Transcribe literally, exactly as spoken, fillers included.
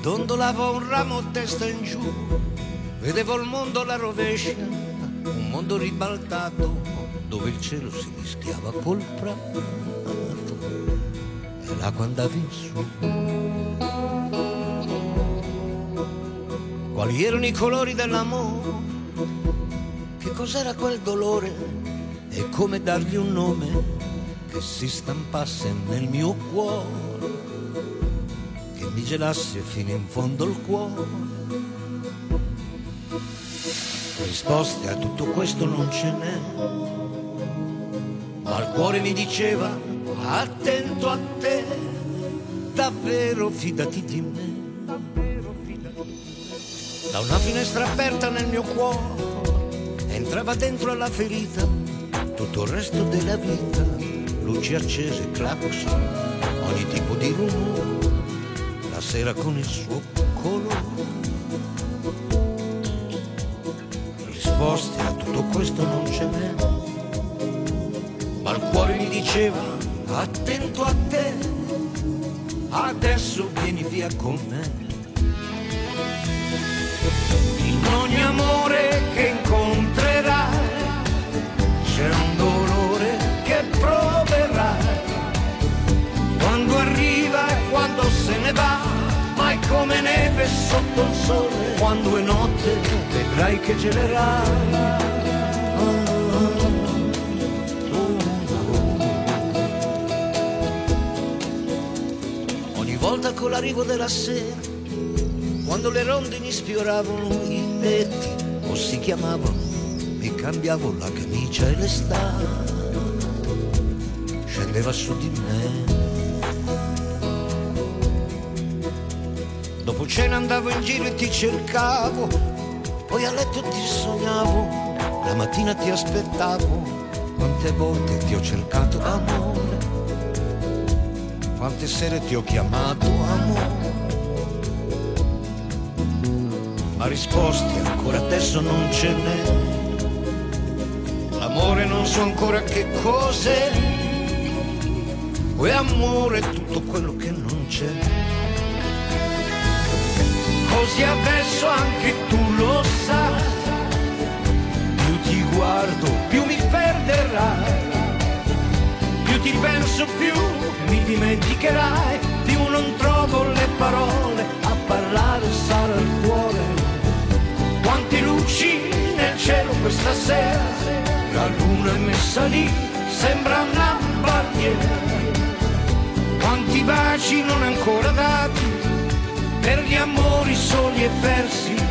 dondolava un ramo a testa in giù, vedevo il mondo alla rovescia, un mondo ribaltato, dove il cielo si mischiava col prato e l'acqua andava in su. Quali erano i colori dell'amore? Che cos'era quel dolore? E come dargli un nome che si stampasse nel mio cuore, che mi gelasse fino in fondo il cuore. Risposte a tutto questo non ce n'è, ma il cuore mi diceva attento a te, davvero fidati di me. Da una finestra aperta nel mio cuore entrava dentro alla ferita tutto il resto della vita, luci accese, clacson, ogni tipo di rumore, la sera con il suo colore. Risposte a tutto questo non ce n'è, ma il cuore mi diceva attento a te, adesso vieni via con me. In ogni amore che incontrerai c'è un dolore che proverai, quando arriva e quando se ne va, ma è come neve sotto il sole, quando è notte vedrai che gelerai. Ogni volta con l'arrivo della sera, quando le rondini sfioravano i letti o si chiamavano, mi cambiavo la camicia e l'estate scendeva su di me. Dopo cena andavo in giro e ti cercavo, poi a letto ti sognavo, la mattina ti aspettavo. Quante volte ti ho cercato amore, quante sere ti ho chiamato amore, ma risposte ancora adesso non ce n'è. L'amore non so ancora che cos'è, e amore è tutto quello che non c'è. Così adesso anche tu lo sai, più ti guardo più mi perderai, più ti penso più mi dimenticherai, più non trovo le parole a parlare, sarà il cuore. Quante luci nel cielo questa sera, la luna è messa lì, sembra una bandiera. Quanti baci non ancora dati, per gli amori soli e persi,